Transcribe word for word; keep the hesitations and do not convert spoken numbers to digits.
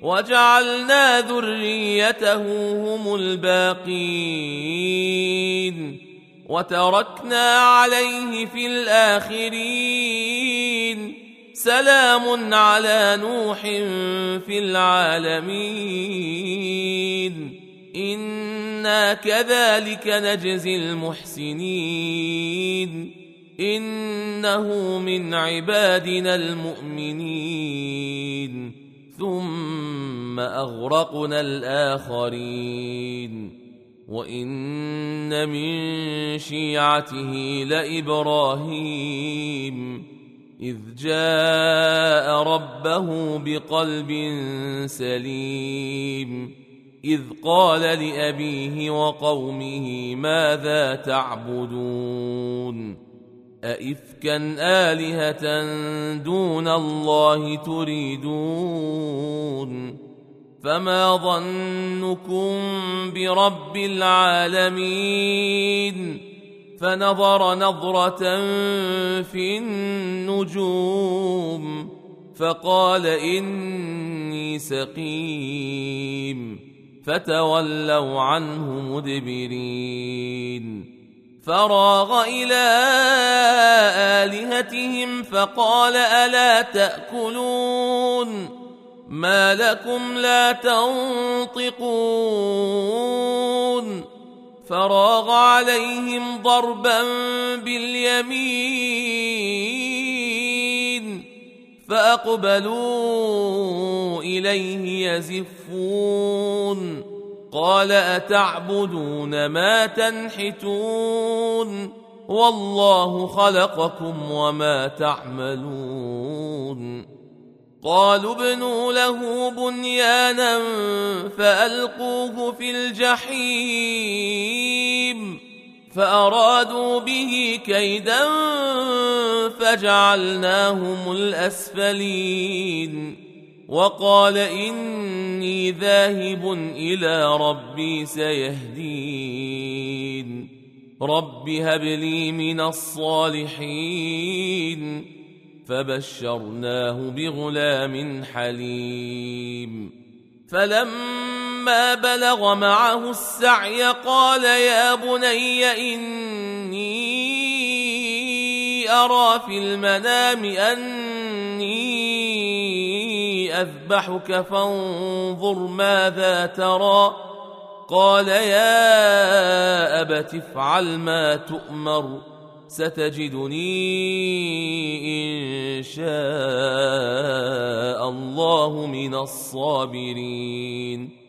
وجعلنا ذريته هم الباقين وتركنا عليه في الآخرين سلام على نوح في العالمين إنا كذلك نجزي المحسنين إنه من عبادنا المؤمنين ثم أغرقنا الآخرين وإن من شيعته لإبراهيم إذ جاء ربه بقلب سليم إذ قال لأبيه وقومه ماذا تعبدون أئفكا آلهة دون الله تريدون فما ظنكم برب العالمين فنظر نظرة في النجوم فقال إني سقيم فتولوا عنه مدبرين فراغ إلى آلهتهم فقال ألا تأكلون ما لكم لا تنطقون فراغ عليهم ضربا باليمين فأقبلوا إليه يزفون قال أتعبدون ما تنحتون والله خلقكم وما تعملون قالوا ابنوا له بنيانا فألقوه في الجحيم فأرادوا به كيدا فجعلناهم الأسفلين وقال إني ذاهب إلى ربي سيهدين رب هب لي من الصالحين فبشرناه بغلام حليم فلما بلغ معه السعي قال يا بني إني أرى في المنام أني أذبحك فانظر ماذا ترى قال يا أبت افعل ما تؤمر ستجدني إن شاء الله من الصابرين